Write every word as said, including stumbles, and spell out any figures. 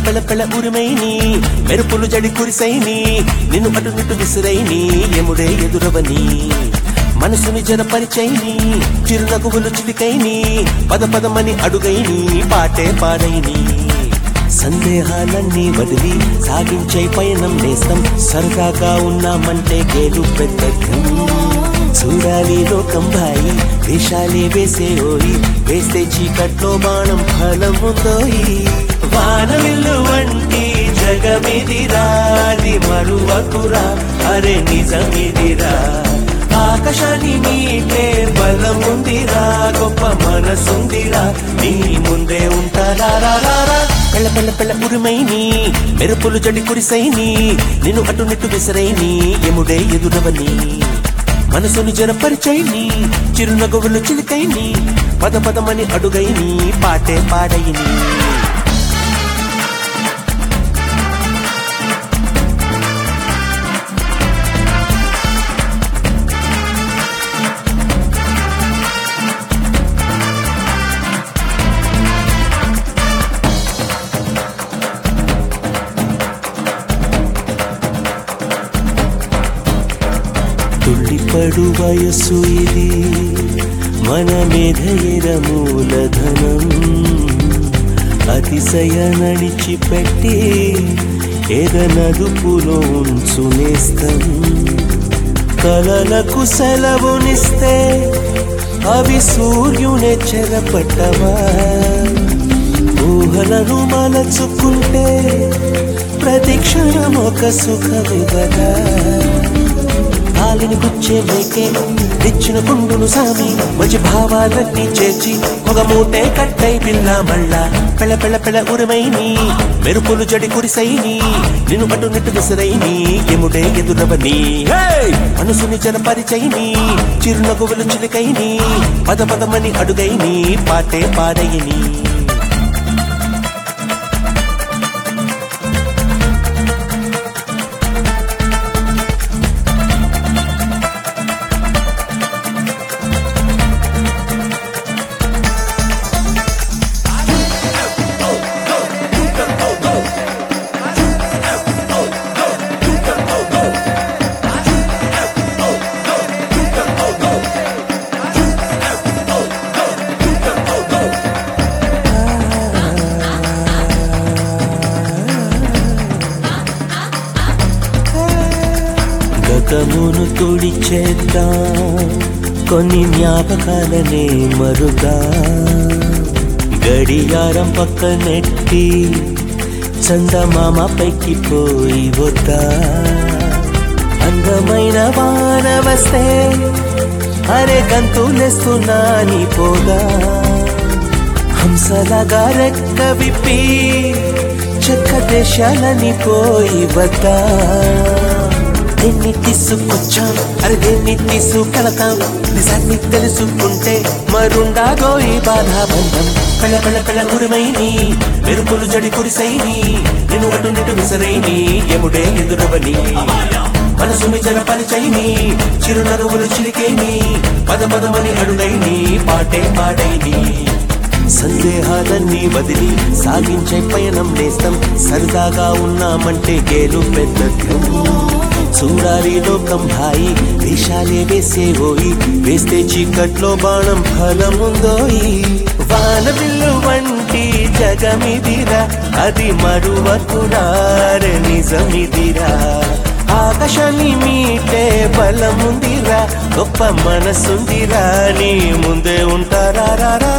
పెళ పెళ ఉరిమైని మెరుపులు జడి కురిసైని నిన్ను అటు నిటు విసిరైని ఎముడే ఎదురవని మనసుని జనపరిచైని చిరునగువులు చిలికైని పద పదమని అడుగైని పాటే పాడైని సందేహాలన్నీ వదిలి సాగించే పయనం నేస్తం సరదాగా ఉన్నామంటే గేలు పెద్దకం చూడాలి లోకం భాయి వేషాలే వేసే ఓయి వేస్తే చీకట్లో బాణం ఫలం ఉందోయి వానవిల్లు వంటి జగమిదిరా అది మరువకురా అరే నిజమిదిరా ఆకాశాన్ని మీటే బలం ఉందిరా గొప్ప మనసుందిరా నీ ముందే ఉంటారా పెళ్ళ పెళ్ళ పెళ్ళ ఉరిమైని మెరుపులు జడి కురిసైని నిన్ను అటు నిట్టు విసరైని ఎముడే ఎదురవని మనసుని జనపరిచైని చిరునగువులు చిలికైని పద పదమని అడుగైని పాటే పాడైని తుళ్ళిపడు వయస్సు ఇది మన మేధయర మూలధనం అతిశయ నడిచిపెట్టి ఎదనదుపులో ఉంచునేస్తం కలలకు సెలవునిస్తే అవి సూర్యునే చెరపట్టవా ఊహలను మలచుకుంటే ప్రతి క్షణం ఒక సుఖమివ్వగా కాలిని గుచ్చే మేకే తెచ్చిన కుండును సామి మంచి భావాలన్నీ చేర్చి ఒక మూటే కట్టై పిల్ల మళ్ళా పెళ్ళ పెళ్ళ పెళ్ళ ఉరిమైని మెరుపులు జడి కురిసైని నిన్ను అటు నిట్టు విసరైని ఎముడే ఎదురవని మనసుని జనపరిచైని చిరునగువులు చిలికైని పద పదమని అడుగైని పాటే పాడైని గతమును తుడిచేద్దాం కొన్ని జ్ఞాపకాలనే మరుగా గడియారం పక్క నెట్టి చందమామ పైకి పోయి వద్దా అందమైన వాన వస్తే అరే గంతులేస్తున్నా నీ పోగా హంసలాగా రెక్క విప్పి చెక్క దేశాలని పోయి వద్దా దేన్ని తీసుకొచ్చాం అరే దేన్ని తీసుకెళతాం నిజాన్ని తెలుసుకుంటే మరుండాగో ఈ బాధాబంధం పెళ్ళ పెళ్ళ పెళ్ళ ఉరిమైని మెరుపులు జడి కురిసైని నిన్ను అటు నిటు విసరైని ఎముడే ఎదురవని మనసుని జనపరిచైని చిరునరువులు చిలికేని పద పదమని అడుగైని పాటే పాడైని సందేహాలన్నీ వదిలి సాగించే పయనం నేస్తం సరదాగా ఉన్నామంటే గేలు పెద్దకం చూడాలి లోకం భాయి వేషాలే వేసే ఓయి వేస్తే చీకట్లో బాణం ఫలం ఉందోయి వానవిల్లు వంటి జగమిదిరా అది మరువకురా నిజమిదిరా ఆకాశాన్ని మీటే బలముందిరా గొప్ప మనసుందిరా నీ ముందే ఉంటారా